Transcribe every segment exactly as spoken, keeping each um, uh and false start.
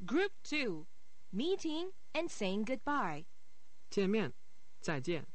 Group two. Meeting and saying goodbye. 见面，再见。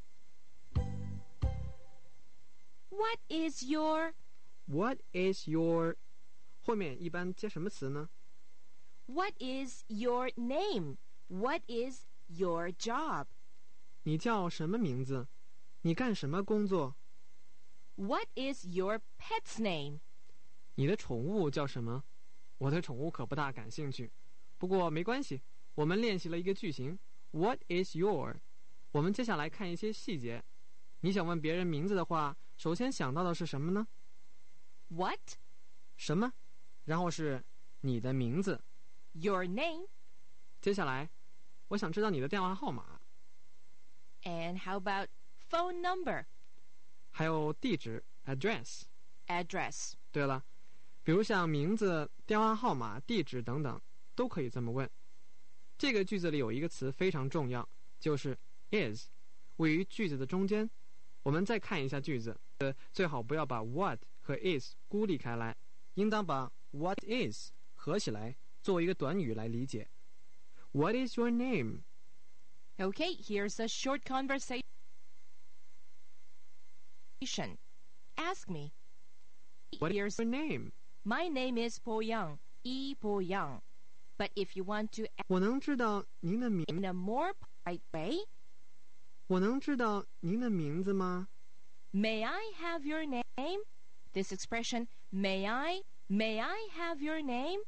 What is your... What is your... 后面一般接什么词呢？ What is your name? What is your job? 你叫什么名字？你干什么工作？ What is your pet's name? 你的宠物叫什么？我对宠物可不大感兴趣，不过没关系，我们练习了一个句型 What is your？ 我们接下来看一些细节。你想问别人名字的话，首先想到的是什么呢？ What? 什么？然后是你的名字 Your name? 接下来我想知道你的电话号码 And how about phone number? 还有地址 address Address. 对了，比如像名字、电话号码、地址等等都可以这么问。这个句子里有一个词非常重要，就是 is， 位于句子的中间。我们再看一下句子，呃，最好不要把 what 和 is 孤立开来，应当把 what is 合起来作为一个短语来理解。What is your name? Okay, here's a short conversation. Ask me. What Here's is your name? My name is Po Yang, E Po Yang. But if you want to ask 我能知道您的名 in a more polite way, 我能知道您的名字吗？ may I have your name? This expression, may I, may I have your name?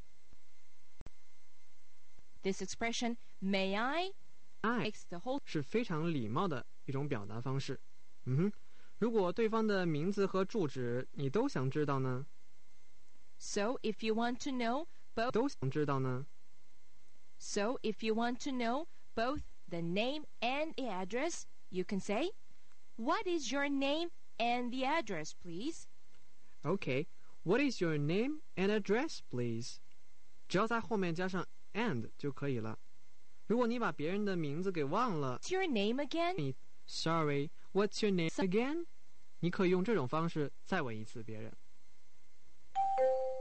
This expression, may I, I makes the whole 是非常礼貌的一种表达方式。嗯哼，如果对方的名字和住址你都想知道呢？ So if you want to know both 都想知道呢？ So if you want to know both the name and the address, you can say, What is your name and the address, please? Okay, what is your name and address, please? 只要在后面加上 and 就可以了。如果你把别人的名字给忘了 What's your name again? 你 Sorry, what's your name again? 你可以用这种方式再问一次别人。